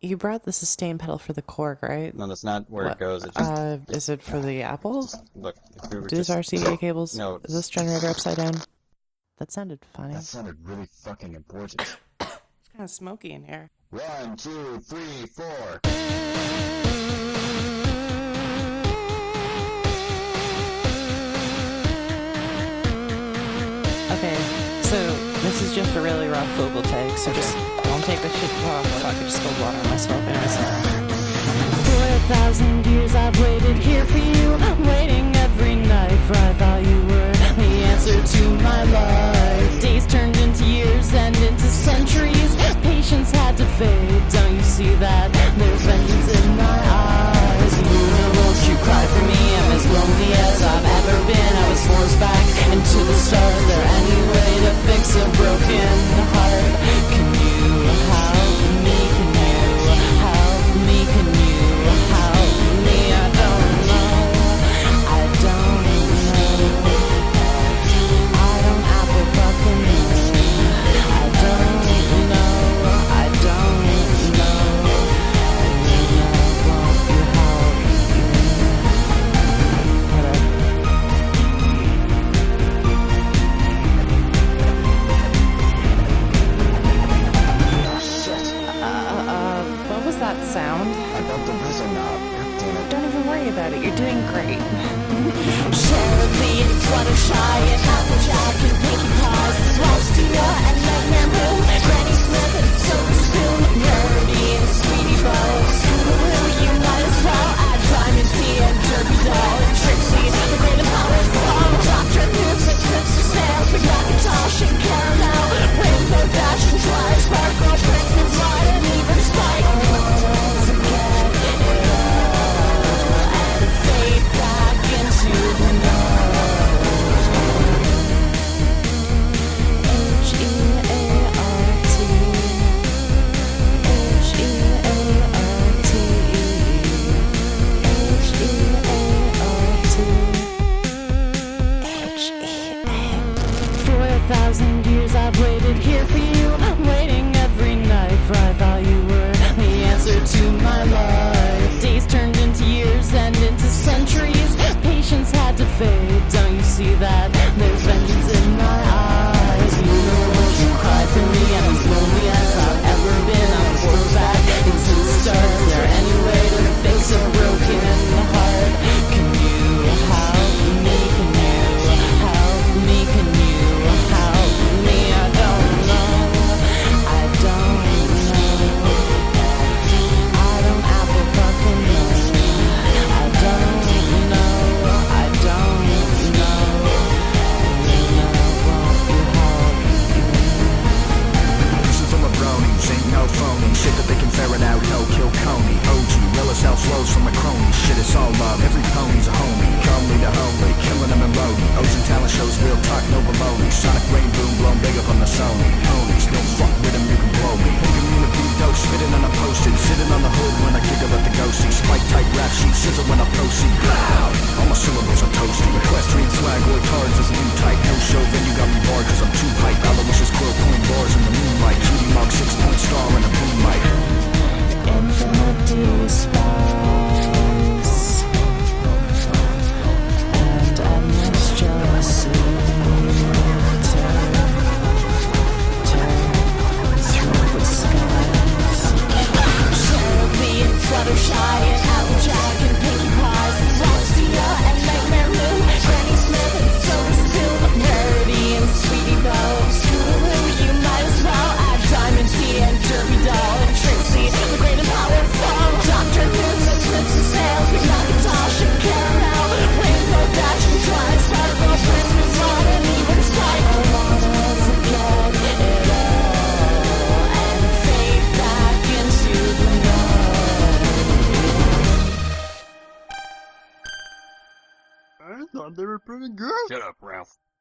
You brought the sustain pedal for the Korg, right? No, that's not where What? it goes. It just Is it for the Apple? look. If we were Does just RCA cables? no. Is this generator upside down? That sounded funny. That sounded really fucking important. It's kind of smoky in here. 1, 2, 3, 4. Okay, so this is just a really rough vocal take, so just don't take this shit. Oh, fuck, I just spilled water on myself. Anyways. For 1,000 years I've waited here for you, waiting every night, for I thought you were the answer to my life. Days turned into years and into centuries. Patience had to fade, don't you see that? There's vengeance in my eyes. Won't you cry for me? I'm as lonely as I've ever been. I was forced back into the stars. Is there any way to fix a broken heart? Can you help me? Can you help me? Can you help me? I don't know. I don't know. I don't have a fucking know. I don't know. I don't know. Won't you help me? What was that sound? I got the whistle knob. God damn it. Don't even worry about it. You're doing great. Cherokee, Fluttershy, and Applejack, and Pinkie Pies, Frostia, and Nightmare Moon, Granny Smith, and Silver Spoon, Rarity, and Sweetie Belle, Scootaloo, you might as well add Diamond T, and Derby Doll, and Trixie, the Great and Powerful, Dr. Music, Simpson Snails, Big Macintosh, and Caramel, Rainbow Dash, and Dry Sparkle, Princeton Slide, and even Spike. Fade back into the night. H-E-A-R-T H-E-A-R-T H-E-A-R-T For 1,000 years I've waited here for you, waiting every night, for I thought you were the answer to my life. Days turned into years and into centuries. Patience had to fade, don't you see that? There's vengeance in my eyes. You know, won't you cry for me? I'm as lonely as I've ever been. I'm forced back into the stars. Is there any way to fix a broken heart? Can you help me? Can you help me? Can you help me? I don't know. I don't know. I don't have a fucking know. I don't know. I don't know. Won't you help me? Listen full of bronies, ain't no phony. Shit that they can ferret out, no kill Coney. OG, realest house flows from the crony. Shit, it's all love, every pony's a homie. Calmly to homely, killing them in Lodi. O's and talent shows, real talk, no baloney. Sonic rain boom, blown big up on the Sony. Ponies, no fuck with them, you can blow me. Community dope, spitting on a post-it. Sitting on the hood when I giggle at the ghosty. Spike type rap sheet, sizzle when I proceed. Loud, all my syllables are toasty. Equestrian swag, boy cards is a new type. No show, then you got me barred cause I'm too hype. Aloysius quill, coin bars in the moonlight. Cutie mark, 6-point star and a boom mic. Infinity space and endless jealousy. Turn through the skies. Cherokee and Fluttershy and Applejack and Pinkie Pies, Frostia and Nightmare Moon, Granny Smith and Silver Spoon, Rarity and Sweetie Belle, Scootaloo, you might as well add Diamond T and Derby Doll and Trixie, the Great and Powerful, Dr. Music, Simpson Snails, Big Macintosh and Caramel, Rainbow Dash and Dry Sparkle, Princeton Slide and even Spike. I wanna forget it all and fade back into the night. I thought they were pretty good. Shut up, Ralph.